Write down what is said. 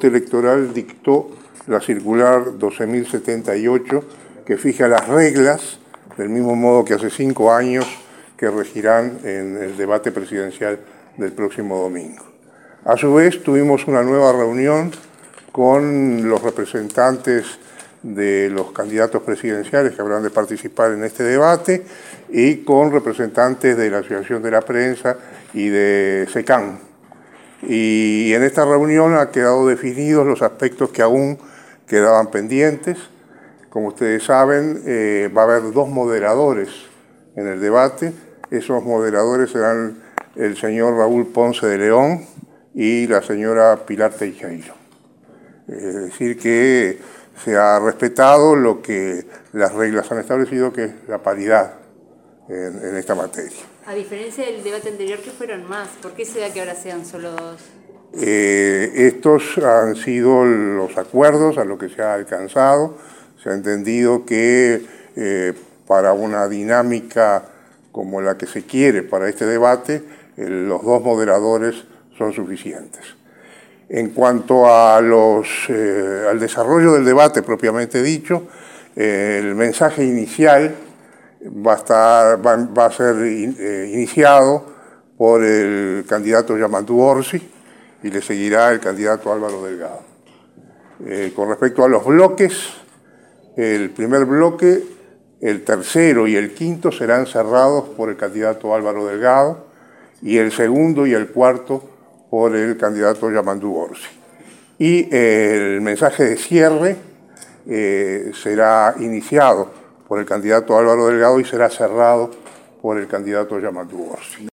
Corte Electoral dictó la circular 12.078 que fija las reglas, del mismo modo que hace 5 años, que regirán en el debate presidencial del próximo domingo. A su vez, tuvimos una nueva reunión con los representantes de los candidatos presidenciales que habrán de participar en este debate y con representantes de la Asociación de la Prensa y de SECAN. Y en esta reunión han quedado definidos los aspectos que aún quedaban pendientes. Como ustedes saben, va a haber 2 moderadores en el debate. Esos moderadores serán el señor Raúl Ponce de León y la señora Pilar Teijeiro. Es decir, que se ha respetado lo que las reglas han establecido, que es la paridad en esta materia. A diferencia del debate anterior, que fueron más, ¿por qué se da que ahora sean solo 2? Estos han sido los acuerdos a los que se ha alcanzado. Se ha entendido que para una dinámica como la que se quiere para este debate, los 2 moderadores son suficientes. En cuanto a al desarrollo del debate propiamente dicho, el mensaje inicial va a ser iniciado por el candidato Yamandu Orsi y le seguirá el candidato Álvaro Delgado. Con respecto a los bloques, el primer bloque, el tercero y el quinto serán cerrados por el candidato Álvaro Delgado y el segundo y el cuarto por el candidato Yamandu Orsi. Y el mensaje de cierre será iniciado por el candidato Álvaro Delgado y será cerrado por el candidato Yamandu Orsi.